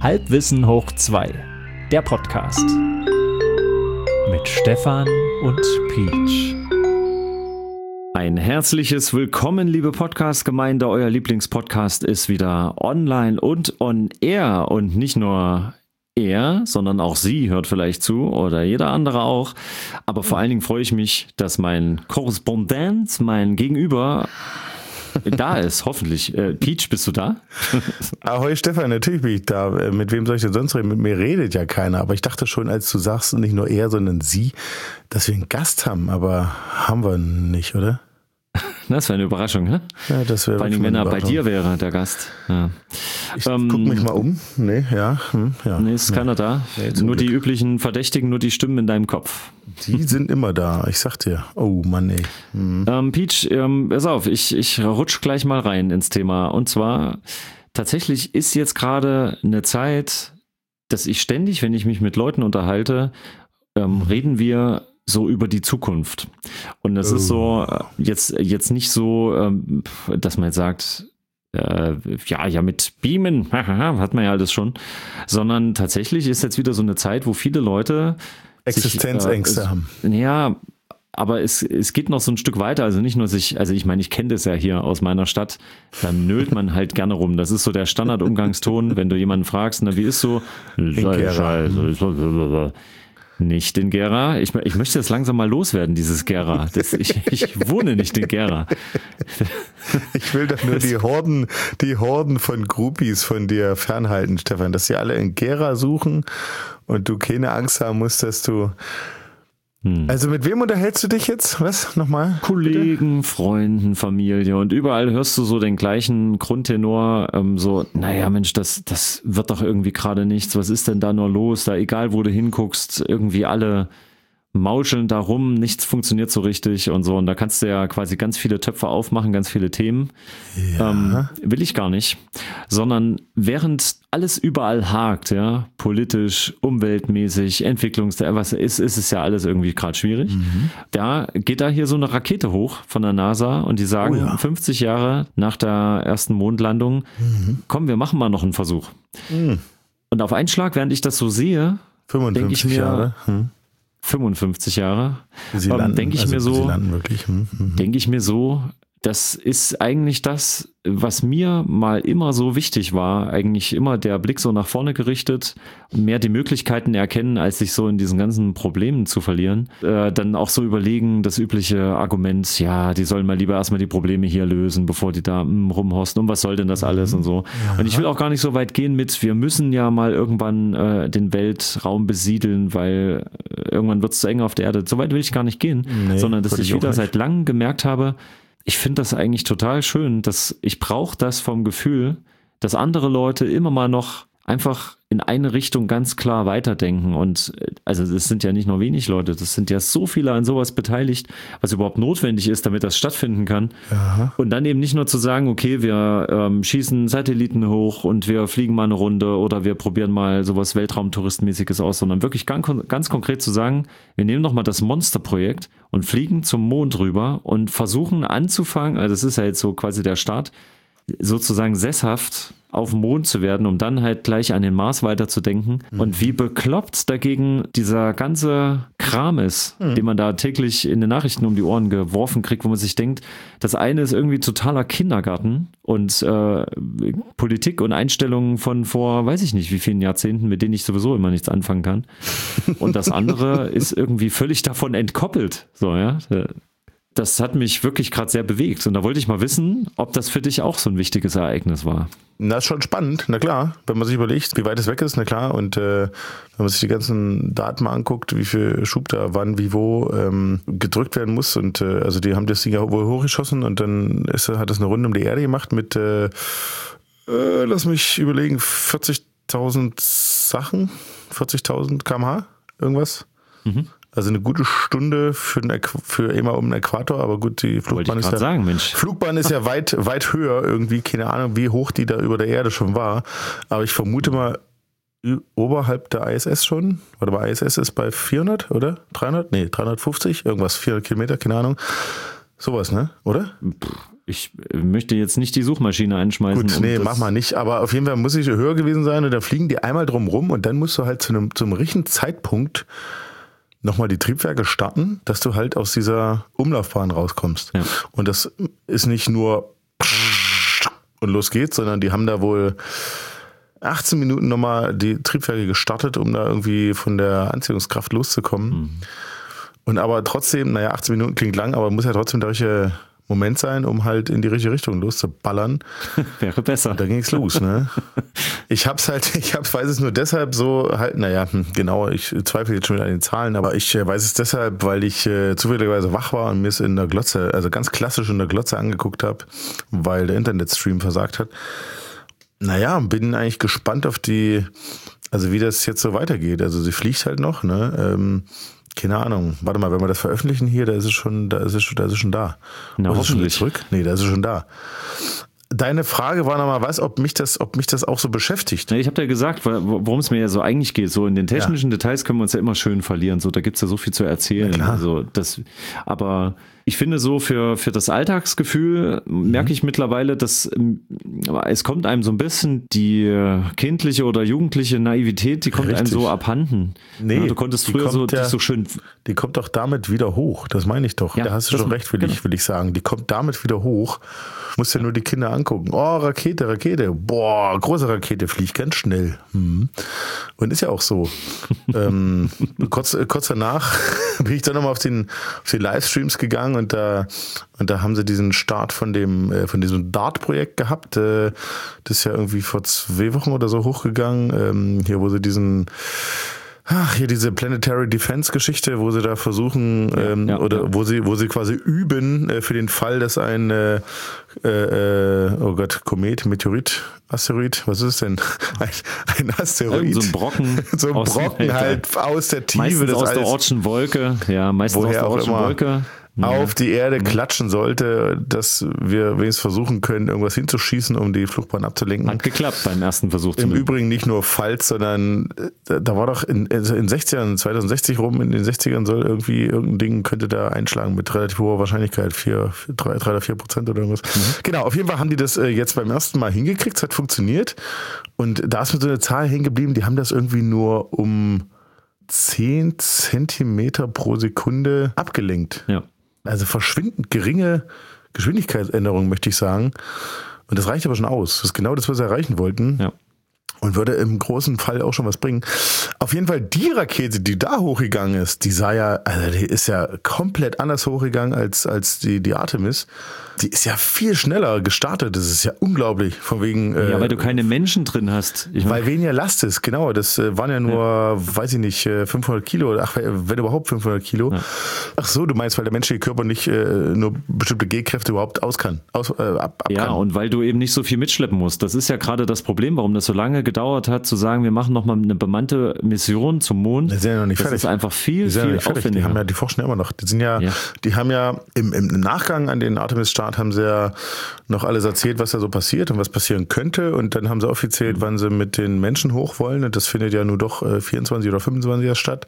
Halbwissen hoch 2, der Podcast mit Stefan und Peach. Ein herzliches Willkommen, liebe Podcast-Gemeinde. Euer Lieblingspodcast ist wieder online und on air. Und nicht nur er, sondern auch sie hört vielleicht zu oder jeder andere auch. Aber vor allen Dingen freue ich mich, dass mein Korrespondent, mein Gegenüber da ist, hoffentlich. Peach, bist du da? Ahoi Stefan, natürlich bin ich da. Mit wem soll ich denn sonst reden? Mit mir redet ja keiner. Aber ich dachte schon, als du sagst, nicht nur er, sondern sie, dass wir einen Gast haben. Aber haben wir nicht, oder? Das wäre eine Überraschung, ne? Ja, das wäre. Vor allem, wenn er bei dir wäre, der Gast. Ja. Ich guck mich mal um. Nee, ja. Nee, ist keiner da. Nee, nur Glück. Die üblichen Verdächtigen, nur die Stimmen in deinem Kopf. Die sind immer da, ich sag dir. Oh Mann, ey. Peach, pass auf, ich rutsch gleich mal rein ins Thema. Und zwar, tatsächlich ist jetzt gerade eine Zeit, dass ich ständig, wenn ich mich mit Leuten unterhalte, reden wir so über die Zukunft. Und das ist so, jetzt nicht so, dass man jetzt sagt, ja, mit Beamen, hat man ja alles schon, sondern tatsächlich ist jetzt wieder so eine Zeit, wo viele Leute Existenzängste haben. Ja, aber es geht noch so ein Stück weiter, also nicht nur ich meine, ich kenne das ja hier aus meiner Stadt, da nölt man halt gerne rum. Das ist so der Standardumgangston, wenn du jemanden fragst, na, wie ist so? Nicht in Gera. Ich möchte das langsam mal loswerden, dieses Gera. Ich wohne nicht in Gera. Ich will doch nur die Horden von Groupies von dir fernhalten, Stefan, dass sie alle in Gera suchen und du keine Angst haben musst, dass du... Also mit wem unterhältst du dich jetzt? Was? Nochmal? Kollegen, bitte? Freunden, Familie und überall hörst du so den gleichen Grundtenor, so, naja Mensch, das wird doch irgendwie gerade nichts, was ist denn da nur los? Da egal wo du hinguckst, irgendwie alle mauscheln da rum, nichts funktioniert so richtig und so. Und da kannst du ja quasi ganz viele Töpfe aufmachen, ganz viele Themen. Ja. Will ich gar nicht. Sondern während alles überall hakt, ja, politisch, umweltmäßig, was ist es ja alles irgendwie gerade schwierig. Da geht da hier so eine Rakete hoch von der NASA und die sagen, 50 Jahre nach der ersten Mondlandung, komm, wir machen mal noch einen Versuch. Und auf einen Schlag, während ich das so sehe, 55 denke ich mir, Jahre. 55 Jahre, denke ich mir so, das ist eigentlich das, was mir mal immer so wichtig war, eigentlich immer der Blick so nach vorne gerichtet, mehr die Möglichkeiten erkennen, als sich so in diesen ganzen Problemen zu verlieren. Dann auch so überlegen, das übliche Argument, ja, die sollen mal lieber erstmal die Probleme hier lösen, bevor die da rumhorsten und was soll denn das alles und so. Ja. Und ich will auch gar nicht so weit gehen mit, wir müssen ja mal irgendwann den Weltraum besiedeln, weil irgendwann wird es zu eng auf der Erde. So weit will ich gar nicht gehen, sondern dass ich wieder seit langem gemerkt habe, ich finde das eigentlich total schön, dass ich brauche das vom Gefühl, dass andere Leute immer mal noch einfach in eine Richtung ganz klar weiterdenken. Und also das sind ja nicht nur wenig Leute, das sind ja so viele an sowas beteiligt, was überhaupt notwendig ist, damit das stattfinden kann. Aha. Und dann eben nicht nur zu sagen, okay, wir schießen Satelliten hoch und wir fliegen mal eine Runde oder wir probieren mal sowas Weltraumtouristmäßiges aus, sondern wirklich ganz konkret zu sagen, wir nehmen nochmal das Monsterprojekt und fliegen zum Mond rüber und versuchen anzufangen, also das ist ja jetzt so quasi der Start, sozusagen sesshaft auf dem Mond zu werden, um dann halt gleich an den Mars weiterzudenken. Und wie bekloppt dagegen dieser ganze Kram ist, den man da täglich in den Nachrichten um die Ohren geworfen kriegt, wo man sich denkt, das eine ist irgendwie totaler Kindergarten und Politik und Einstellungen von vor, weiß ich nicht wie vielen Jahrzehnten, mit denen ich sowieso immer nichts anfangen kann. Und das andere ist irgendwie völlig davon entkoppelt. So, ja. Das hat mich wirklich gerade sehr bewegt und da wollte ich mal wissen, ob das für dich auch so ein wichtiges Ereignis war. Das ist schon spannend, na klar, wenn man sich überlegt, wie weit es weg ist, na klar, und wenn man sich die ganzen Daten mal anguckt, wie viel Schub da wann, wie wo gedrückt werden muss und also die haben das Ding ja wohl hochgeschossen und dann hat das eine Runde um die Erde gemacht mit, lass mich überlegen, 40.000 Sachen, 40.000 km/h, irgendwas. Also eine gute Stunde für immer um den Äquator, aber gut, die Flugbahn Flugbahn ist ja weit höher irgendwie, keine Ahnung, wie hoch die da über der Erde schon war, aber ich vermute mal oberhalb der ISS schon, warte mal, ISS ist bei 400, oder? 300? Nee, 350, irgendwas, 400 Kilometer, keine Ahnung. Sowas, ne? Oder? Ich möchte jetzt nicht die Suchmaschine einschmeißen. Gut, nee, mach mal nicht. Aber auf jeden Fall muss ich höher gewesen sein und da fliegen die einmal drum rum und dann musst du halt zum richtigen Zeitpunkt nochmal die Triebwerke starten, dass du halt aus dieser Umlaufbahn rauskommst. Ja. Und das ist nicht nur und los geht's, sondern die haben da wohl 18 Minuten nochmal die Triebwerke gestartet, um da irgendwie von der Anziehungskraft loszukommen. Mhm. Und aber trotzdem, 18 Minuten klingt lang, aber muss ja trotzdem der richtige Moment sein, um halt in die richtige Richtung loszuballern. Wäre besser. Und da ging's los, ne? Ich weiß es nur deshalb so halt, genau, ich zweifle jetzt schon wieder an den Zahlen, aber ich weiß es deshalb, weil ich zufälligerweise wach war und mir es in der Glotze, also ganz klassisch in der Glotze angeguckt habe, weil der Internetstream versagt hat. Bin eigentlich gespannt auf wie das jetzt so weitergeht. Also sie fliegt halt noch, ne? Keine Ahnung. Warte mal, wenn wir das veröffentlichen hier, da ist es schon da. Na, ist es schon wieder zurück? Nee, da ist es schon da. Deine Frage war nochmal ob mich das auch so beschäftigt. Ich habe ja gesagt, worum es mir ja so eigentlich geht. So in den technischen Details können wir uns ja immer schön verlieren. So, da gibt's ja so viel zu erzählen. Also aber ich finde so für das Alltagsgefühl merke ich mittlerweile, dass es kommt einem so ein bisschen die kindliche oder jugendliche Naivität, die kommt einem so abhanden. Nee, ja, du konntest früher so schön. Die kommt doch damit wieder hoch. Das meine ich doch. Ja, da hast du schon recht, will ich sagen. Die kommt damit wieder hoch. Musst ja nur die Kinder angucken. Oh, Rakete. Boah, große Rakete, fliegt ganz schnell. Und ist ja auch so. Kurz danach bin ich dann nochmal auf die Livestreams gegangen und da haben sie diesen Start von diesem DART-Projekt gehabt. Das ist ja irgendwie vor 2 Wochen oder so hochgegangen. Hier, wo sie diese Planetary Defense Geschichte, wo sie da versuchen, wo sie quasi üben für den Fall, dass ein Komet, Meteorit, Asteroid, was ist es denn? Ein Asteroid. So ein Brocken. So ein Brocken halt aus der Tiefe. Meistens aus der Oortschen Wolke. Ja, meistens aus der Oortschen Wolke. Auf die Erde klatschen sollte, dass wir wenigstens versuchen können, irgendwas hinzuschießen, um die Flugbahn abzulenken. Hat geklappt beim ersten Versuch. Im Übrigen nicht nur falsch, sondern da war doch in 2060 rum, in den 60ern soll irgendein Ding könnte da einschlagen mit relativ hoher Wahrscheinlichkeit, 3 oder 4% oder irgendwas. Genau, auf jeden Fall haben die das jetzt beim ersten Mal hingekriegt, es hat funktioniert und da ist mir so eine Zahl hängen geblieben, die haben das irgendwie nur um 10 Zentimeter pro Sekunde abgelenkt. Ja. Also verschwindend geringe Geschwindigkeitsänderung, möchte ich sagen. Und das reicht aber schon aus. Das ist genau das, was sie erreichen wollten. Ja. Und würde im großen Fall auch schon was bringen. Auf jeden Fall die Rakete, die da hochgegangen ist, die ist ja komplett anders hochgegangen als die Artemis. Die ist ja viel schneller gestartet. Das ist ja unglaublich. Von wegen. Weil du keine Menschen drin hast. Weil weniger Last ist, genau. Das waren ja nur, weiß ich nicht, 500 Kilo. Ach, wenn überhaupt 500 Kilo. Ja. Ach so, du meinst, weil der menschliche Körper nicht nur bestimmte G-Kräfte überhaupt ab kann. Ja, und weil du eben nicht so viel mitschleppen musst. Das ist ja gerade das Problem, warum das so lange gedauert hat, zu sagen, wir machen nochmal eine bemannte Mission zum Mond. Die sind ja noch nicht fertig. Das ist einfach viel aufwendiger. Die forschen ja immer noch. Die haben ja im Nachgang an den Artemis-Start haben sie ja noch alles erzählt, was da so passiert und was passieren könnte. Und dann haben sie offiziell, wann sie mit den Menschen hoch wollen. Und das findet ja nur doch 24 oder 25 statt.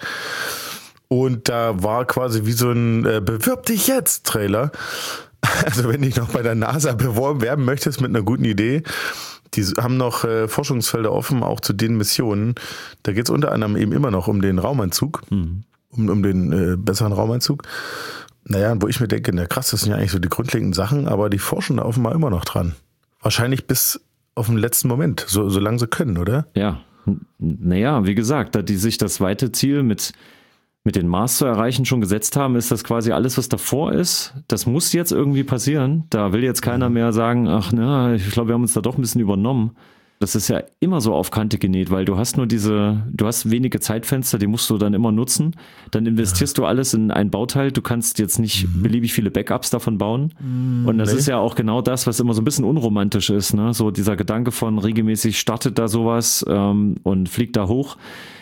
Und da war quasi wie so ein Bewirb dich jetzt Trailer. Also wenn du dich noch bei der NASA bewerben möchtest mit einer guten Idee, die haben noch Forschungsfelder offen, auch zu den Missionen. Da geht es unter anderem eben immer noch um den Raumanzug, um den besseren Raumanzug. Wo ich mir denke, krass, das sind ja eigentlich so die grundlegenden Sachen, aber die forschen da offenbar immer noch dran. Wahrscheinlich bis auf den letzten Moment, solange sie können, oder? Ja, wie gesagt, da die sich das weite Ziel mit den Mars zu erreichen schon gesetzt haben, ist das quasi alles, was davor ist. Das muss jetzt irgendwie passieren. Da will jetzt keiner mehr sagen, ich glaube, wir haben uns da doch ein bisschen übernommen. Das ist ja immer so auf Kante genäht, weil du hast wenige Zeitfenster, die musst du dann immer nutzen. Dann investierst du alles in ein Bauteil. Du kannst jetzt nicht beliebig viele Backups davon bauen. Und das ist ja auch genau das, was immer so ein bisschen unromantisch ist. Ne? So dieser Gedanke von regelmäßig startet da sowas und fliegt da hoch.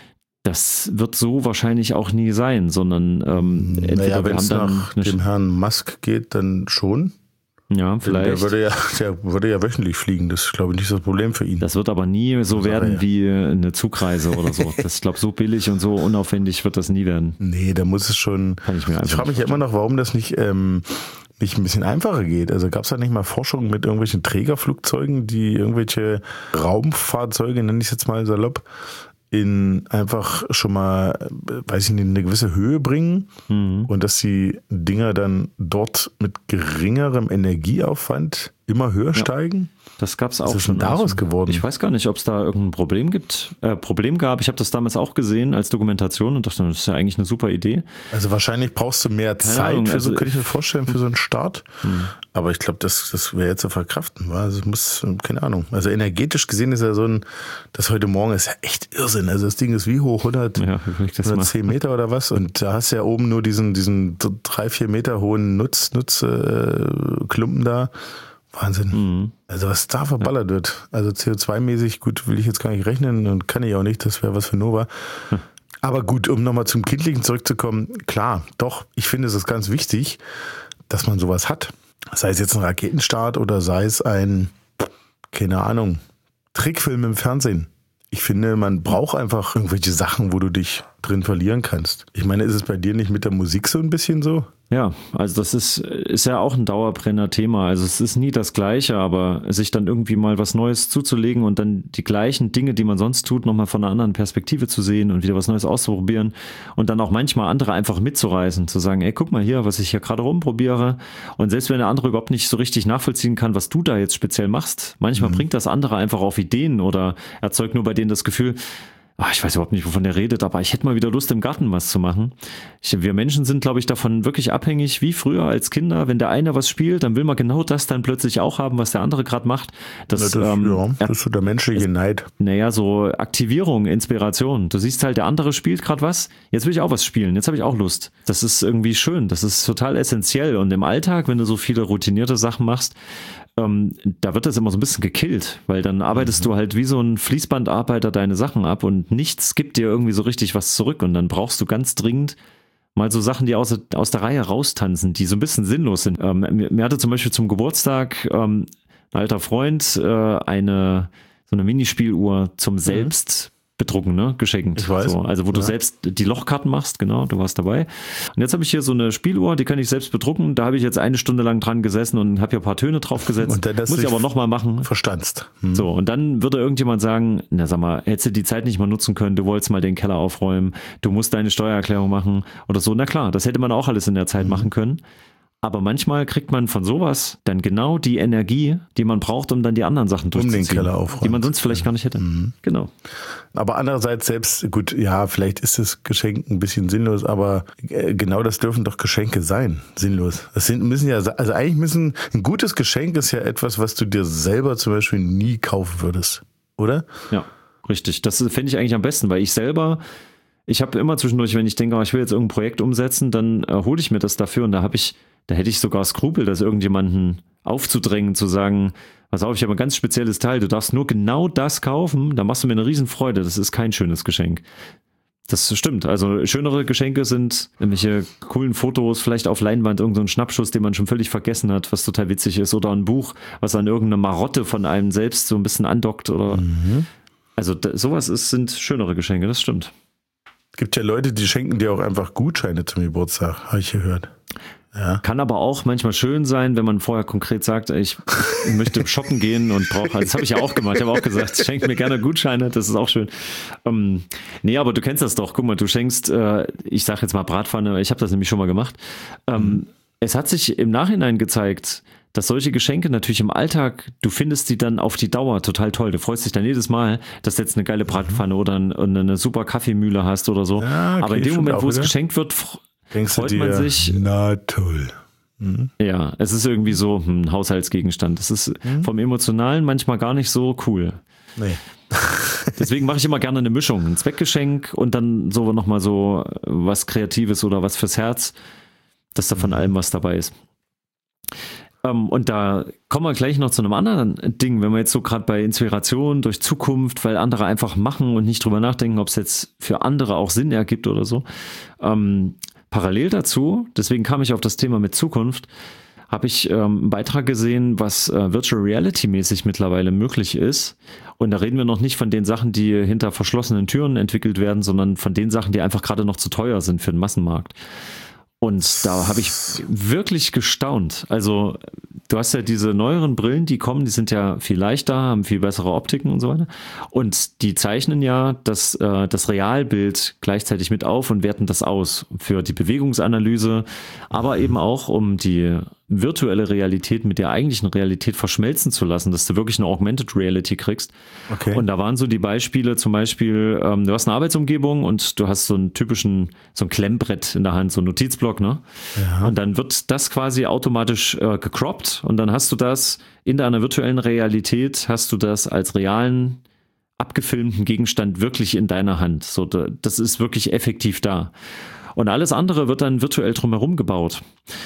Das wird so wahrscheinlich auch nie sein, sondern entweder wenn es nach dem Herrn Musk geht, dann schon. Ja, vielleicht. Der würde ja wöchentlich fliegen. Das ist, glaube ich, nicht das Problem für ihn. Das wird aber nie so werden wie eine Zugreise oder so. Das, ich glaube, so billig und so unaufwendig wird das nie werden. Nee, da muss es schon. Kann ich mir frage mich ja immer noch, warum das nicht nicht ein bisschen einfacher geht. Also gab es da nicht mal Forschung mit irgendwelchen Trägerflugzeugen, die irgendwelche Raumfahrzeuge, nenne ich es jetzt mal salopp, in einfach schon mal, weiß ich nicht, eine gewisse Höhe bringen und dass die Dinger dann dort mit geringerem Energieaufwand immer höher steigen? Das gab es auch schon. Was ist denn daraus geworden? Ich weiß gar nicht, ob es da irgendein Problem gab. Ich habe das damals auch gesehen als Dokumentation und dachte, das ist ja eigentlich eine super Idee. Also wahrscheinlich brauchst du mehr Zeit für so, könnte ich mir vorstellen, für so einen Start. Aber ich glaube, das wäre jetzt zu verkraften. Also es muss, keine Ahnung. Also energetisch gesehen ist ja so das heute Morgen ist ja echt Irrsinn. Also das Ding ist wie hoch, 110 Meter oder was? Und da hast du ja oben nur diesen 3-4 Meter hohen Nutzklumpen da. Wahnsinn. Also was da verballert wird. Also CO2-mäßig, gut, will ich jetzt gar nicht rechnen und kann ich auch nicht, das wäre was für Nova. Aber gut, um nochmal zum Kindlichen zurückzukommen, klar, doch, ich finde es ist ganz wichtig, dass man sowas hat. Sei es jetzt ein Raketenstart oder sei es ein, keine Ahnung, Trickfilm im Fernsehen. Ich finde, man braucht einfach irgendwelche Sachen, wo du dich drin verlieren kannst. Ich meine, ist es bei dir nicht mit der Musik so ein bisschen so? Ja, also das ist ja auch ein Dauerbrenner-Thema. Also es ist nie das Gleiche, aber sich dann irgendwie mal was Neues zuzulegen und dann die gleichen Dinge, die man sonst tut, nochmal von einer anderen Perspektive zu sehen und wieder was Neues auszuprobieren und dann auch manchmal andere einfach mitzureißen, zu sagen, ey, guck mal hier, was ich hier gerade rumprobiere. Und selbst wenn der andere überhaupt nicht so richtig nachvollziehen kann, was du da jetzt speziell machst, manchmal bringt das andere einfach auf Ideen oder erzeugt nur bei denen das Gefühl, ich weiß überhaupt nicht, wovon der redet, aber ich hätte mal wieder Lust, im Garten was zu machen. Wir Menschen sind, glaube ich, davon wirklich abhängig, wie früher als Kinder. Wenn der eine was spielt, dann will man genau das dann plötzlich auch haben, was der andere gerade macht. Das ist so der menschliche Neid. Naja, so Aktivierung, Inspiration. Du siehst halt, der andere spielt gerade was, jetzt will ich auch was spielen, jetzt habe ich auch Lust. Das ist irgendwie schön, das ist total essentiell. Und im Alltag, wenn du so viele routinierte Sachen machst, da wird das immer so ein bisschen gekillt, weil dann arbeitest du halt wie so ein Fließbandarbeiter deine Sachen ab und nichts gibt dir irgendwie so richtig was zurück und dann brauchst du ganz dringend mal so Sachen, die aus der Reihe raustanzen, die so ein bisschen sinnlos sind. Mir hatte zum Beispiel zum Geburtstag ein alter Freund so eine Minispieluhr zum Selbst bedrucken, ne? Geschenkt. Ich weiß. So, also wo du selbst die Lochkarten machst, genau, du warst dabei. Und jetzt habe ich hier so eine Spieluhr, die kann ich selbst bedrucken. Da habe ich jetzt 1 Stunde lang dran gesessen und habe hier ein paar Töne drauf gesetzt. Und dann muss ich aber nochmal machen. Verstanzt. So, und dann würde irgendjemand sagen, na sag mal, hättest du die Zeit nicht mal nutzen können, du wolltest mal den Keller aufräumen, du musst deine Steuererklärung machen oder so. Na klar, das hätte man auch alles in der Zeit machen können. Aber manchmal kriegt man von sowas dann genau die Energie, die man braucht, um dann die anderen Sachen durchzuziehen. Den Keller aufräumen. Die man sonst vielleicht gar nicht hätte. Genau. Aber andererseits selbst, gut, ja, vielleicht ist das Geschenk ein bisschen sinnlos, aber genau das dürfen doch Geschenke sein. Sinnlos. Ein gutes Geschenk ist ja etwas, was du dir selber zum Beispiel nie kaufen würdest. Oder? Ja, richtig. Das fände ich eigentlich am besten, weil ich habe immer zwischendurch, wenn ich denke, ich will jetzt irgendein Projekt umsetzen, dann hole ich mir das dafür und da hätte ich sogar Skrupel, das irgendjemanden aufzudrängen, zu sagen, pass auf, ich habe ein ganz spezielles Teil, du darfst nur genau das kaufen, da machst du mir eine Riesenfreude, das ist kein schönes Geschenk. Das stimmt, also schönere Geschenke sind irgendwelche coolen Fotos, vielleicht auf Leinwand irgend so ein Schnappschuss, den man schon völlig vergessen hat, was total witzig ist, oder ein Buch, was an irgendeine Marotte von einem selbst so ein bisschen andockt oder also sowas sind schönere Geschenke, das stimmt. Es gibt ja Leute, die schenken dir auch einfach Gutscheine zum Geburtstag, habe ich gehört. Ja. Kann aber auch manchmal schön sein, wenn man vorher konkret sagt, ich möchte shoppen gehen und brauche, also das habe ich ja auch gemacht, ich habe auch gesagt, schenk mir gerne Gutscheine, das ist auch schön. Nee, aber du kennst das doch, guck mal, du schenkst, ich sage jetzt mal Bratpfanne, ich habe das nämlich schon mal gemacht. Es hat sich im Nachhinein gezeigt, dass solche Geschenke natürlich im Alltag, du findest die dann auf die Dauer total toll. Du freust dich dann jedes Mal, dass du jetzt eine geile Bratpfanne oder eine super Kaffeemühle hast oder so. Ja, okay, aber in dem Moment, wo es geschenkt wird, freut man sich. Na toll. Ja, es ist irgendwie so ein Haushaltsgegenstand. Es ist vom Emotionalen manchmal gar nicht so cool. Nee. Deswegen mache ich immer gerne eine Mischung. Ein Zweckgeschenk und dann so nochmal so was Kreatives oder was fürs Herz, dass da von allem was dabei ist. Und da kommen wir gleich noch zu einem anderen Ding, wenn wir jetzt so gerade bei Inspiration durch Zukunft, weil andere einfach machen und nicht drüber nachdenken, ob es jetzt für andere auch Sinn ergibt oder so. Parallel dazu, deswegen kam ich auf das Thema mit Zukunft, habe ich einen Beitrag gesehen, was Virtual Reality mäßig mittlerweile möglich ist. Und da reden wir noch nicht von den Sachen, die hinter verschlossenen Türen entwickelt werden, sondern von den Sachen, die einfach gerade noch zu teuer sind für den Massenmarkt. Und da habe ich wirklich gestaunt. Also du hast ja diese neueren Brillen, die kommen, die sind ja viel leichter, haben viel bessere Optiken und so weiter. Und die zeichnen ja das Realbild gleichzeitig mit auf und werten das aus für die Bewegungsanalyse, aber eben auch, um die virtuelle Realität mit der eigentlichen Realität verschmelzen zu lassen, dass du wirklich eine Augmented Reality kriegst. Okay. Und da waren so die Beispiele, zum Beispiel, du hast eine Arbeitsumgebung und du hast so ein Klemmbrett in der Hand, so ein Notizblock, ne? Ja. Und dann wird das quasi automatisch gecroppt und dann hast du das in deiner virtuellen Realität, hast du das als realen, abgefilmten Gegenstand wirklich in deiner Hand. So, das ist wirklich effektiv da. Und alles andere wird dann virtuell drumherum gebaut.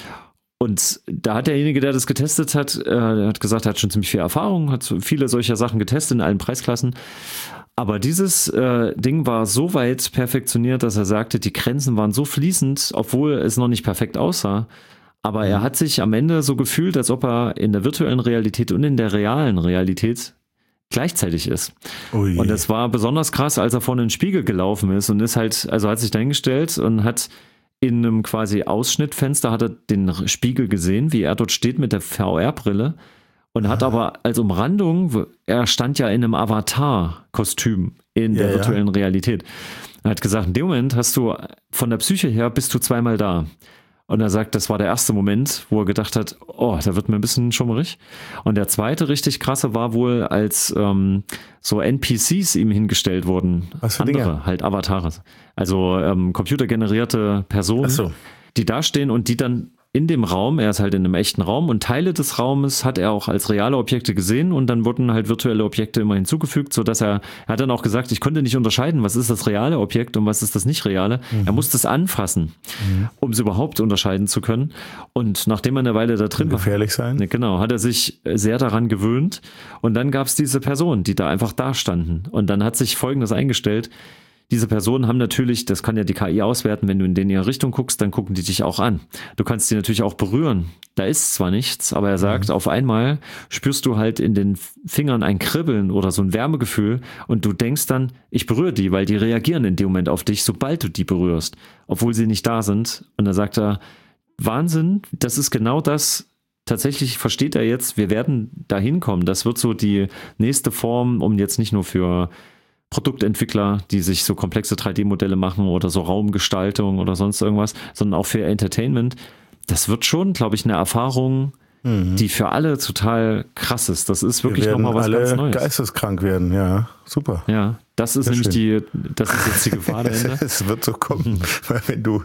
Und da hat derjenige, der das getestet hat, hat gesagt, er hat schon ziemlich viel Erfahrung, hat viele solcher Sachen getestet in allen Preisklassen. Aber dieses Ding war so weit perfektioniert, dass er sagte, die Grenzen waren so fließend, obwohl es noch nicht perfekt aussah. Aber er hat sich am Ende so gefühlt, als ob er in der virtuellen Realität und in der realen Realität gleichzeitig ist. Oh je. Und das war besonders krass, als er vor einen Spiegel gelaufen ist und ist halt, also hat sich dahingestellt und hat in einem quasi Ausschnittfenster hat er den Spiegel gesehen, wie er dort steht mit der VR-Brille und hat aber als Umrandung, er stand ja in einem Avatar-Kostüm in der virtuellen Realität. Er hat gesagt, in dem Moment hast du von der Psyche her bist du zweimal da. Und er sagt, das war der erste Moment, wo er gedacht hat, oh, da wird mir ein bisschen schummerig. Und der zweite richtig krasse war wohl, als so NPCs ihm hingestellt wurden. Was für andere, Dinge? halt Avatare. Also computergenerierte Personen, die da stehen und die dann in dem Raum, er ist halt in einem echten Raum und Teile des Raumes hat er auch als reale Objekte gesehen und dann wurden halt virtuelle Objekte immer hinzugefügt, sodass er hat dann auch gesagt, ich konnte nicht unterscheiden, was ist das reale Objekt und was ist das nicht reale. Er musste es anfassen, um es überhaupt unterscheiden zu können. Und nachdem er eine Weile da drin war, gefährlich sein. Genau, hat er sich sehr daran gewöhnt und dann gab es diese Personen, die da einfach da standen und dann hat sich Folgendes eingestellt. Diese Personen haben natürlich, das kann ja die KI auswerten, wenn du in ihre Richtung guckst, dann gucken die dich auch an. Du kannst die natürlich auch berühren. Da ist zwar nichts, aber er sagt, auf einmal spürst du halt in den Fingern ein Kribbeln oder so ein Wärmegefühl und du denkst dann, ich berühre die, weil die reagieren in dem Moment auf dich, sobald du die berührst, obwohl sie nicht da sind. Und dann sagt er, Wahnsinn, das ist genau das. Tatsächlich versteht er jetzt, wir werden da hinkommen. Das wird so die nächste Form, um jetzt nicht nur für Produktentwickler, die sich so komplexe 3D-Modelle machen oder so Raumgestaltung oder sonst irgendwas, sondern auch für Entertainment. Das wird schon, glaube ich, eine Erfahrung, die für alle total krass ist. Das ist wirklich nochmal was ganz Neues. Geisteskrank werden, ja, super. Ja, das ist nämlich das ist jetzt die Gefahr dahinter. Es wird so kommen, weil wenn du,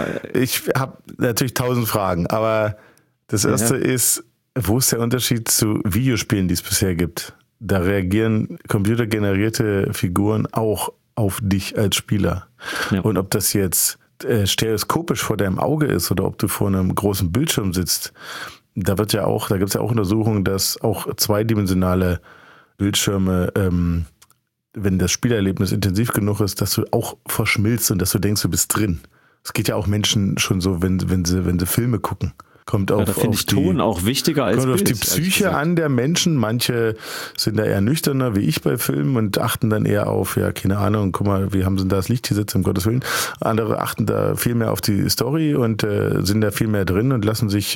ich habe natürlich 1000 Fragen, aber das erste ist, wo ist der Unterschied zu Videospielen, die es bisher gibt? Da reagieren computergenerierte Figuren auch auf dich als Spieler. Ja. Und ob das jetzt stereoskopisch vor deinem Auge ist oder ob du vor einem großen Bildschirm sitzt, da gibt es ja auch Untersuchungen, dass auch zweidimensionale Bildschirme, wenn das Spielerlebnis intensiv genug ist, dass du auch verschmilzt und dass du denkst, du bist drin. Es geht ja auch Menschen schon so, wenn sie Filme gucken. Kommt auf, da finde ich Ton auch wichtiger als Kommt Bild, auf die Psyche an der Menschen. Manche sind da eher nüchterner, wie ich bei Filmen und achten dann eher auf, ja, keine Ahnung, guck mal, wie haben sie denn da das Licht gesetzt, um Gottes Willen. Andere achten da viel mehr auf die Story und sind da viel mehr drin und lassen sich,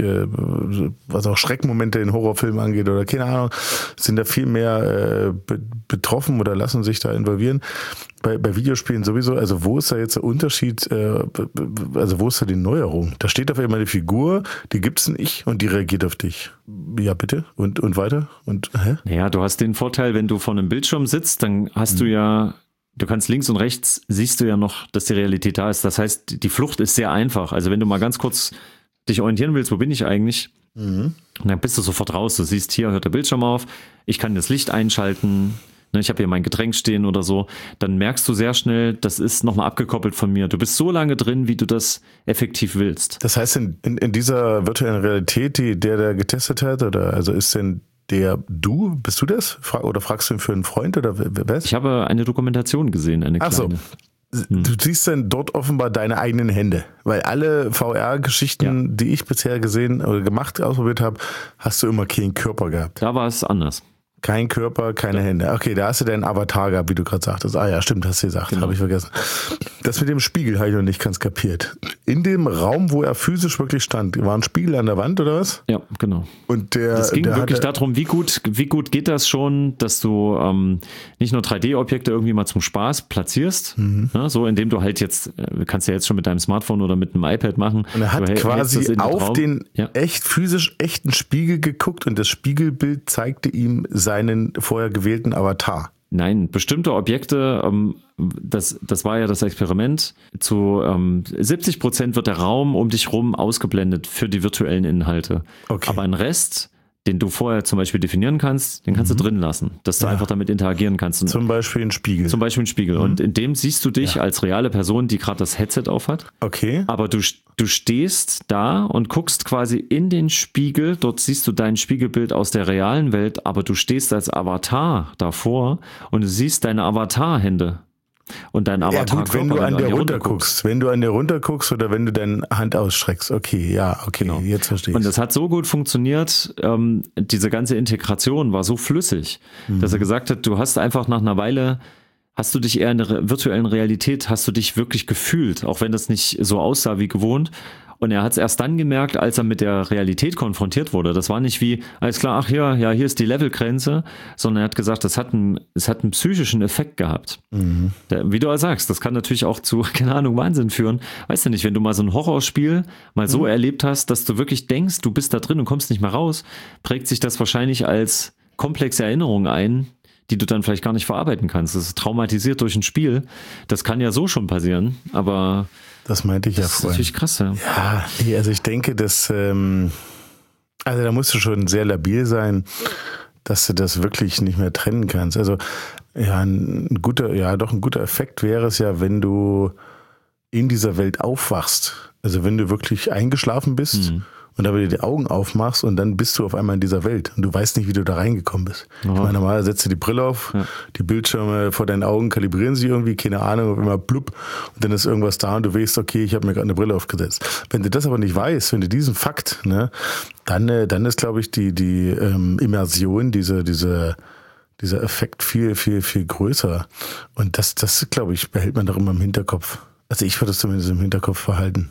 was auch Schreckmomente in Horrorfilmen angeht oder keine Ahnung, sind da viel mehr betroffen oder lassen sich da involvieren. Bei Videospielen sowieso, also wo ist da jetzt der Unterschied, also wo ist da die Neuerung? Da steht auf einmal eine Figur, die gibt's nicht und die reagiert auf dich. Ja, bitte? Und weiter? Und Naja, du hast den Vorteil, wenn du vor einem Bildschirm sitzt, dann hast du ja, du kannst links und rechts, siehst du ja noch, dass die Realität da ist. Das heißt, die Flucht ist sehr einfach. Also wenn du mal ganz kurz dich orientieren willst, wo bin ich eigentlich? Und dann bist du sofort raus. Du siehst, hier hört der Bildschirm auf, ich kann das Licht einschalten, ich habe hier mein Getränk stehen oder so, dann merkst du sehr schnell, das ist nochmal abgekoppelt von mir. Du bist so lange drin, wie du das effektiv willst. Das heißt, in dieser virtuellen Realität, der getestet hat, oder also ist denn bist du das? Oder fragst du ihn für einen Freund oder was? Ich habe eine Dokumentation gesehen, eine kleine. Ach so. Du siehst dann dort offenbar deine eigenen Hände, weil alle VR-Geschichten, die ich bisher gesehen oder ausprobiert habe, hast du immer keinen Körper gehabt. Da war es anders. Kein Körper, keine Hände. Okay, da hast du deinen Avatar gehabt, wie du gerade sagtest. Ah ja, stimmt, hast du gesagt, habe ich vergessen. Das mit dem Spiegel habe ich noch nicht ganz kapiert. in dem Raum, wo er physisch wirklich stand, war ein Spiegel an der Wand oder was? Ja, genau. Und es ging wirklich darum, wie gut geht das schon, dass du nicht nur 3D-Objekte irgendwie mal zum Spaß platzierst, ne, so indem du halt jetzt, kannst du ja jetzt schon mit deinem Smartphone oder mit einem iPad machen. Und er hat quasi auf den physisch echten Spiegel geguckt und das Spiegelbild zeigte ihm seinen vorher gewählten Avatar. Nein, bestimmte Objekte, das war ja das Experiment, zu 70% wird der Raum um dich rum ausgeblendet für die virtuellen Inhalte. Okay. Aber ein Rest, den du vorher zum Beispiel definieren kannst, den kannst du drin lassen, dass du einfach damit interagieren kannst. Und zum Beispiel ein Spiegel. Zum Beispiel ein Spiegel. Und in dem siehst du dich als reale Person, die gerade das Headset aufhat. Okay. Aber du stehst da und guckst quasi in den Spiegel, dort siehst du dein Spiegelbild aus der realen Welt, aber du stehst als Avatar davor und du siehst deine Avatar-Hände. Und dein Avatar. Ja gut, wenn du an der runterguckst. Wenn du an der runterguckst oder wenn du deine Hand ausstreckst. Okay, genau. Jetzt verstehe ich. Und das hat so gut funktioniert, diese ganze Integration war so flüssig, dass er gesagt hat, du hast einfach nach einer Weile, hast du dich eher in der virtuellen Realität, hast du dich wirklich gefühlt, auch wenn das nicht so aussah wie gewohnt. Und er hat es erst dann gemerkt, als er mit der Realität konfrontiert wurde. Das war nicht wie, alles klar, ach ja, hier ist die Levelgrenze, sondern er hat gesagt, es hat einen psychischen Effekt gehabt. Wie du auch sagst, das kann natürlich auch zu, keine Ahnung, Wahnsinn führen. Weißt du nicht, wenn du mal so ein Horrorspiel mal so erlebt hast, dass du wirklich denkst, du bist da drin und kommst nicht mehr raus, prägt sich das wahrscheinlich als komplexe Erinnerung ein, die du dann vielleicht gar nicht verarbeiten kannst. Das ist traumatisiert durch ein Spiel. Das kann ja so schon passieren, aber das meinte ich ja vorhin. Das ist natürlich krass, ja. Ja, also ich denke, dass, also da musst du schon sehr labil sein, dass du das wirklich nicht mehr trennen kannst. Also ein guter Effekt wäre es ja, wenn du in dieser Welt aufwachst. Also wenn du wirklich eingeschlafen bist und aber dir die Augen aufmachst und dann bist du auf einmal in dieser Welt und du weißt nicht, wie du da reingekommen bist. Ich meine, normalerweise setzt du die Brille auf, die Bildschirme vor deinen Augen kalibrieren sich irgendwie, keine Ahnung, auf einmal blub und dann ist irgendwas da und du weißt, okay, ich habe mir gerade eine Brille aufgesetzt. Wenn du das aber nicht weißt, wenn du diesen Fakt, ne, dann ist, glaube ich, die Immersion, dieser Effekt viel, viel, viel größer. Und das, glaube ich, behält man doch immer im Hinterkopf. Also ich würde es zumindest im Hinterkopf behalten.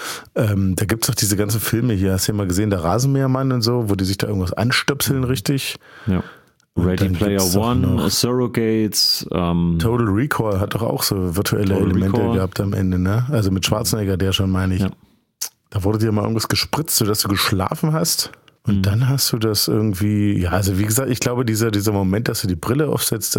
Da gibt's doch diese ganzen Filme hier, hast du ja mal gesehen, der Rasenmähermann und so, wo die sich da irgendwas anstöpseln, richtig? Ja. Ready Player One, Surrogates. Total Recall hat doch auch so virtuelle Elemente gehabt am Ende, ne? Also mit Schwarzenegger, der schon, meine ich. Ja. Da wurde dir mal irgendwas gespritzt, sodass du geschlafen hast. Und dann hast du das irgendwie, ja, also wie gesagt, ich glaube, dieser Moment, dass du die Brille aufsetzt,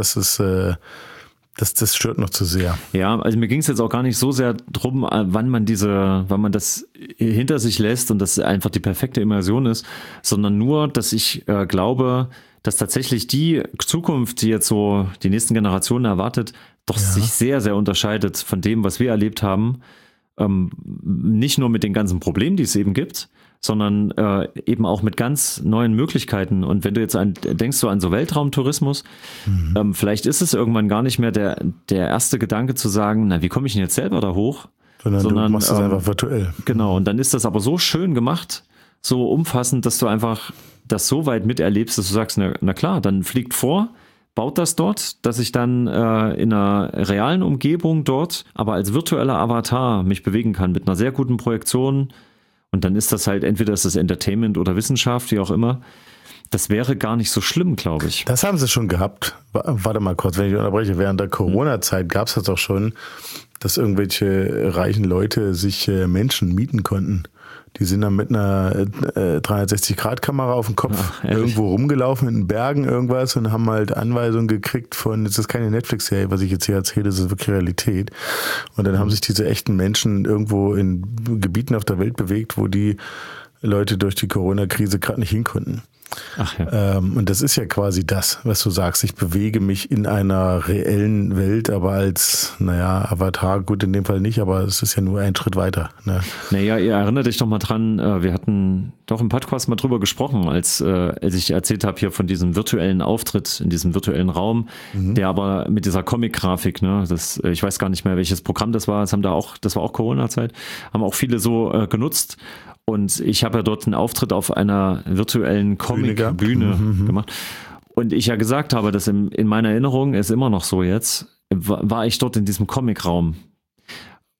das stört noch zu sehr. Ja, also mir ging es jetzt auch gar nicht so sehr drum, wann man das hinter sich lässt und das einfach die perfekte Immersion ist, sondern nur, dass ich glaube, dass tatsächlich die Zukunft, die jetzt so die nächsten Generationen erwartet, doch sich sehr, sehr unterscheidet von dem, was wir erlebt haben. Nicht nur mit den ganzen Problemen, die es eben gibt, sondern eben auch mit ganz neuen Möglichkeiten. Und wenn du jetzt denkst du an so Weltraumtourismus, vielleicht ist es irgendwann gar nicht mehr der erste Gedanke zu sagen, na, wie komme ich denn jetzt selber da hoch? Sondern du machst das einfach virtuell. Genau, und dann ist das aber so schön gemacht, so umfassend, dass du einfach das so weit miterlebst, dass du sagst, na klar, dann fliegt vor, baut das dort, dass ich dann in einer realen Umgebung dort, aber als virtueller Avatar mich bewegen kann mit einer sehr guten Projektion. Und dann ist das halt, entweder ist das Entertainment oder Wissenschaft, wie auch immer. Das wäre gar nicht so schlimm, glaube ich. Das haben sie schon gehabt. Warte mal kurz, wenn ich unterbreche. Während der Corona-Zeit gab es das doch schon, dass irgendwelche reichen Leute sich Menschen mieten konnten. Die sind dann mit einer 360-Grad-Kamera auf dem Kopf irgendwo rumgelaufen in den Bergen irgendwas und haben halt Anweisungen gekriegt von, das ist keine Netflix-Serie, was ich jetzt hier erzähle, das ist wirklich Realität. Und dann haben sich diese echten Menschen irgendwo in Gebieten auf der Welt bewegt, wo die Leute durch die Corona-Krise gerade nicht hin konnten. Ach ja. Und das ist ja quasi das, was du sagst. Ich bewege mich in einer reellen Welt, aber als, Avatar, gut in dem Fall nicht, aber es ist ja nur ein Schritt weiter. Ne? Naja, ihr erinnert dich doch mal dran, wir hatten doch im Podcast mal drüber gesprochen, als ich erzählt habe hier von diesem virtuellen Auftritt in diesem virtuellen Raum, der aber mit dieser Comic-Grafik, ne, ich weiß gar nicht mehr, welches Programm das war, das war auch Corona-Zeit, haben auch viele so genutzt. Und ich habe ja dort einen Auftritt auf einer virtuellen Comic-Bühne gemacht. Und ich ja gesagt habe, dass in meiner Erinnerung ist immer noch so jetzt, war ich dort in diesem Comic-Raum.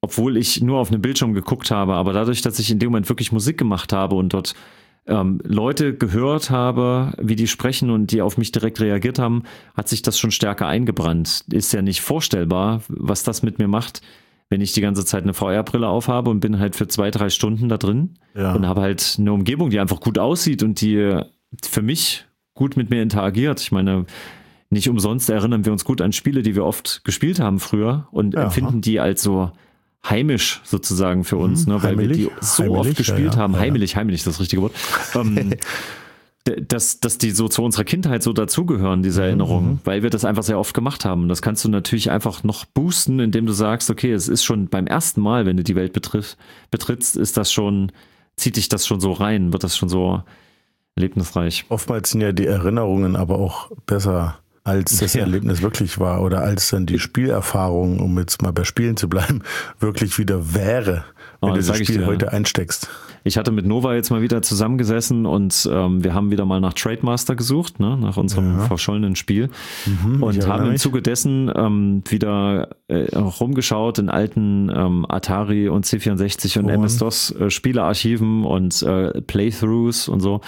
obwohl ich nur auf einem Bildschirm geguckt habe, aber dadurch, dass ich in dem Moment wirklich Musik gemacht habe und dort Leute gehört habe, wie die sprechen und die auf mich direkt reagiert haben, hat sich das schon stärker eingebrannt. Ist ja nicht vorstellbar, was das mit mir macht, wenn ich die ganze Zeit eine VR-Brille aufhabe und bin halt für 2-3 Stunden da drin und habe halt eine Umgebung, die einfach gut aussieht und die für mich gut mit mir interagiert. Ich meine, nicht umsonst erinnern wir uns gut an Spiele, die wir oft gespielt haben früher und empfinden die als so heimisch sozusagen für uns, ne, weil wir die so oft gespielt haben. Heimelig ist das richtige Wort. Dass die so zu unserer Kindheit so dazugehören, diese Erinnerungen, weil wir das einfach sehr oft gemacht haben. Das kannst du natürlich einfach noch boosten, indem du sagst, okay, es ist schon beim ersten Mal, wenn du die Welt betrittst, ist das schon, zieht dich das schon so rein, wird das schon so erlebnisreich. Oftmals sind ja die Erinnerungen aber auch besser, als das Erlebnis wirklich war oder als dann die Spielerfahrung, um jetzt mal bei Spielen zu bleiben, wirklich wieder wäre, wenn du das Spiel heute einsteckst. Ich hatte mit Nova jetzt mal wieder zusammengesessen und wir haben wieder mal nach Trademaster gesucht, ne, nach unserem verschollenen Spiel und haben im Zuge dessen wieder rumgeschaut in alten Atari und C64 und MS-DOS Spielearchiven und Playthroughs und so.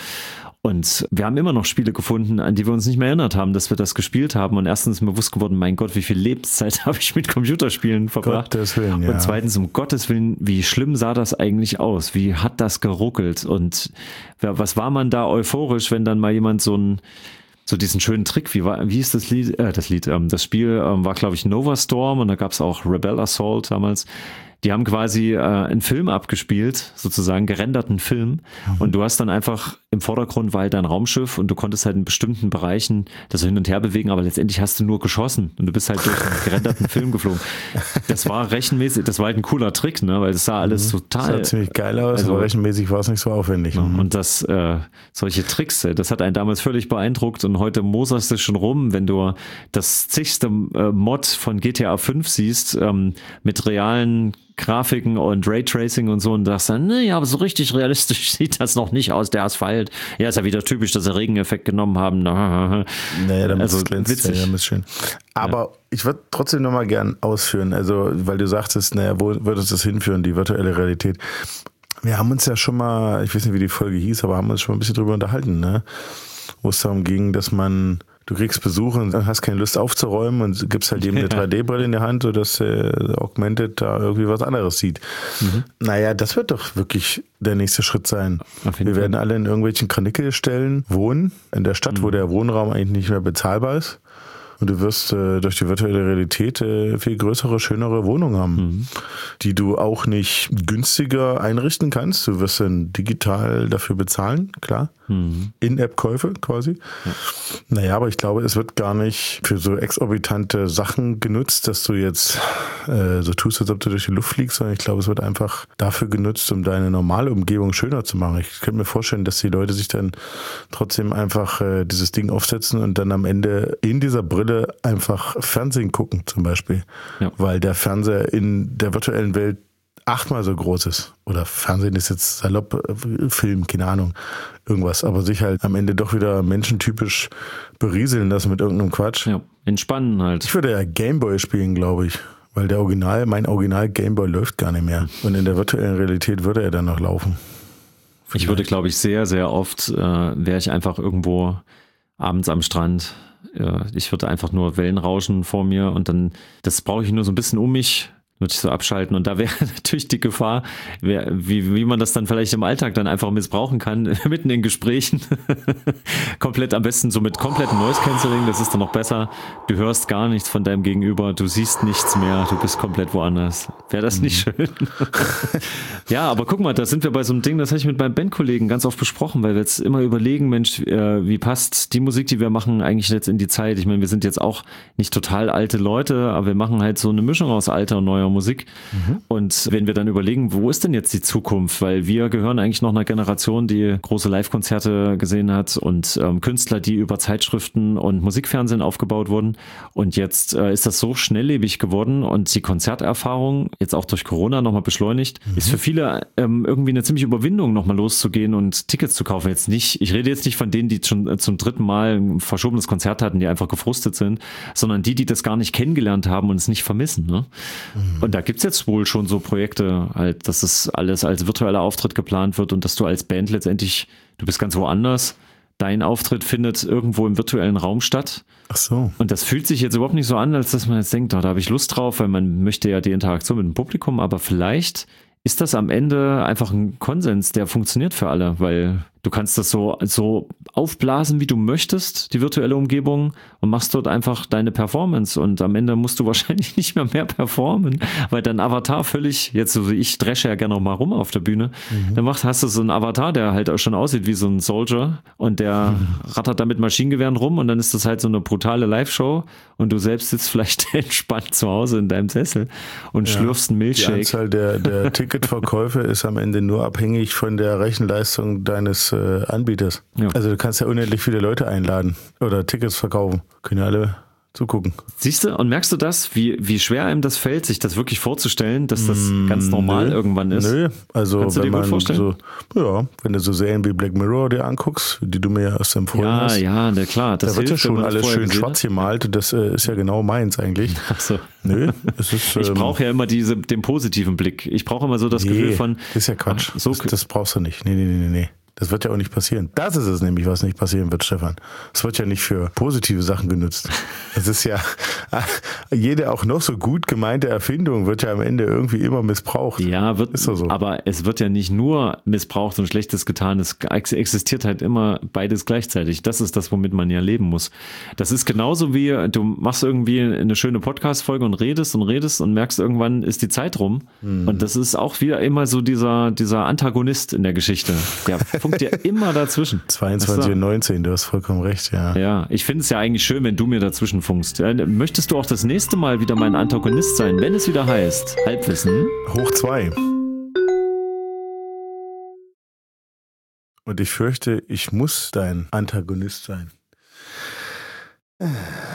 Und wir haben immer noch Spiele gefunden, an die wir uns nicht mehr erinnert haben, dass wir das gespielt haben. Und erstens ist mir bewusst geworden, mein Gott, wie viel Lebenszeit habe ich mit Computerspielen verbracht. Gottes Willen, ja. Und zweitens, um Gottes Willen, wie schlimm sah das eigentlich aus? Wie hat das geruckelt? Und was war man da euphorisch, wenn dann mal jemand so diesen schönen Trick, wie ist das Lied? Das Spiel war, glaube ich, Nova Storm und da gab es auch Rebel Assault damals. Die haben quasi einen Film abgespielt, sozusagen gerenderten Film. Und du hast dann einfach im Vordergrund war halt dein Raumschiff und du konntest halt in bestimmten Bereichen das so hin und her bewegen, aber letztendlich hast du nur geschossen und du bist halt durch einen gerenderten Film geflogen. Das war rechenmäßig, das war halt ein cooler Trick, ne, weil das sah alles total... Das sah ziemlich geil aus, aber rechenmäßig war es nicht so aufwendig. Und das, solche Tricks, das hat einen damals völlig beeindruckt und heute moserst du schon rum, wenn du das zigste Mod von GTA 5 siehst, mit realen Grafiken und Raytracing und so und sagst dann, ja, aber so richtig realistisch sieht das noch nicht aus, der Asphalt. Ja, ist ja wieder typisch, dass sie Regeneffekt genommen haben. Naja, damit ist witzig. Ja, schön. Aber ich würde trotzdem nochmal gern ausführen, also, weil du sagtest, naja, wo wird uns das hinführen, die virtuelle Realität? Wir haben uns ja schon mal, ich weiß nicht, wie die Folge hieß, aber haben uns schon mal ein bisschen drüber unterhalten, ne? Wo es darum ging, dass du kriegst Besuch und hast keine Lust aufzuräumen und gibst halt eben eine 3D-Brille in die Hand, sodass Augmented da irgendwie was anderes sieht. Naja, das wird doch wirklich der nächste Schritt sein. Wir werden alle in irgendwelchen Kranickelstellen wohnen, in der Stadt, wo der Wohnraum eigentlich nicht mehr bezahlbar ist. Und du wirst durch die virtuelle Realität viel größere, schönere Wohnungen haben, die du auch nicht günstiger einrichten kannst. Du wirst dann digital dafür bezahlen, klar. In-App-Käufe quasi. Ja. Naja, aber ich glaube, es wird gar nicht für so exorbitante Sachen genutzt, dass du jetzt so tust, als ob du durch die Luft fliegst, sondern ich glaube, es wird einfach dafür genutzt, um deine normale Umgebung schöner zu machen. Ich könnte mir vorstellen, dass die Leute sich dann trotzdem einfach dieses Ding aufsetzen und dann am Ende in dieser Brille einfach Fernsehen gucken zum Beispiel. Ja. Weil der Fernseher in der virtuellen Welt 8-mal so groß ist. Oder Fernsehen ist jetzt salopp, Film, keine Ahnung, irgendwas. Aber sich halt am Ende doch wieder menschentypisch berieseln lassen mit irgendeinem Quatsch. Ja, entspannen halt. Ich würde ja Gameboy spielen, glaube ich. Weil mein Original Gameboy läuft gar nicht mehr. Und in der virtuellen Realität würde er dann noch laufen. Vielleicht. Ich würde, glaube ich, sehr, sehr oft wäre ich einfach irgendwo abends am Strand. Ich würde einfach nur Wellen rauschen vor mir und dann, das brauche ich nur so ein bisschen um mich, würde ich so abschalten. Und da wäre natürlich die Gefahr, wie man das dann vielleicht im Alltag dann einfach missbrauchen kann, mitten in Gesprächen. Komplett am besten so mit komplettem Noise Cancelling, das ist dann noch besser. Du hörst gar nichts von deinem Gegenüber, du siehst nichts mehr, du bist komplett woanders. Wäre das nicht schön? Ja, aber guck mal, da sind wir bei so einem Ding, das habe ich mit meinem Bandkollegen ganz oft besprochen, weil wir jetzt immer überlegen, Mensch, wie passt die Musik, die wir machen, eigentlich jetzt in die Zeit? Ich meine, wir sind jetzt auch nicht total alte Leute, aber wir machen halt so eine Mischung aus alter und neuer Musik. Und wenn wir dann überlegen, wo ist denn jetzt die Zukunft? Weil wir gehören eigentlich noch einer Generation, die große Live-Konzerte gesehen hat und Künstler, die über Zeitschriften und Musikfernsehen aufgebaut wurden. Und jetzt ist das so schnelllebig geworden und die Konzerterfahrung, jetzt auch durch Corona nochmal beschleunigt, ist für viele irgendwie eine ziemliche Überwindung, nochmal loszugehen und Tickets zu kaufen. Ich rede jetzt nicht von denen, die schon zum 3. Mal ein verschobenes Konzert hatten, die einfach gefrustet sind, sondern die das gar nicht kennengelernt haben und es nicht vermissen. Ne? Und da gibt's jetzt wohl schon so Projekte, halt, dass das alles als virtueller Auftritt geplant wird und dass du als Band letztendlich, du bist ganz woanders, dein Auftritt findet irgendwo im virtuellen Raum statt. Ach so. Und das fühlt sich jetzt überhaupt nicht so an, als dass man jetzt denkt, da habe ich Lust drauf, weil man möchte ja die Interaktion mit dem Publikum, aber vielleicht ist das am Ende einfach ein Konsens, der funktioniert für alle, weil du kannst das so aufblasen, wie du möchtest, die virtuelle Umgebung, und machst dort einfach deine Performance und am Ende musst du wahrscheinlich nicht mehr performen, weil dein Avatar völlig, jetzt so wie ich dresche ja gerne noch mal rum auf der Bühne, dann hast du so einen Avatar, der halt auch schon aussieht wie so ein Soldier und der rattert da mit Maschinengewehren rum und dann ist das halt so eine brutale Live-Show und du selbst sitzt vielleicht entspannt zu Hause in deinem Sessel und schlürfst einen Milchshake. Die Anzahl der Ticketverkäufe ist am Ende nur abhängig von der Rechenleistung deines Anbieters. Ja. Also du kannst ja unendlich viele Leute einladen oder Tickets verkaufen. Können ja alle zugucken. Siehst du und merkst du das, wie schwer einem das fällt, sich das wirklich vorzustellen, dass das ganz normal irgendwann ist? Nö, also kannst du dir gut vorstellen? Wenn du so Serien wie Black Mirror dir anguckst, die du mir ja erst empfohlen hast. Ja, na klar. Das da wird ja schon alles schön schwarz gemalt. Das ist ja genau meins eigentlich. Ach so. Nö, es ist, ich brauche ja immer den positiven Blick. Ich brauche immer so das Gefühl von... Das ist ja Quatsch. Das brauchst du nicht. Nee. Das wird ja auch nicht passieren. Das ist es nämlich, was nicht passieren wird, Stefan. Es wird ja nicht für positive Sachen genutzt. Es ist ja, jede auch noch so gut gemeinte Erfindung wird ja am Ende irgendwie immer missbraucht. Ja, ist so. Aber es wird ja nicht nur missbraucht und Schlechtes getan. Es existiert halt immer beides gleichzeitig. Das ist das, womit man ja leben muss. Das ist genauso wie, du machst irgendwie eine schöne Podcast-Folge und redest und merkst, irgendwann ist die Zeit rum. Und das ist auch wieder immer so dieser Antagonist in der Geschichte. Der funkt ja immer dazwischen. 22:19, du hast vollkommen recht, ja. Ja, ich finde es ja eigentlich schön, wenn du mir dazwischen funkst. Möchtest du auch das nächste Mal wieder mein Antagonist sein, wenn es wieder heißt Halbwissen? Hoch 2. Und ich fürchte, ich muss dein Antagonist sein.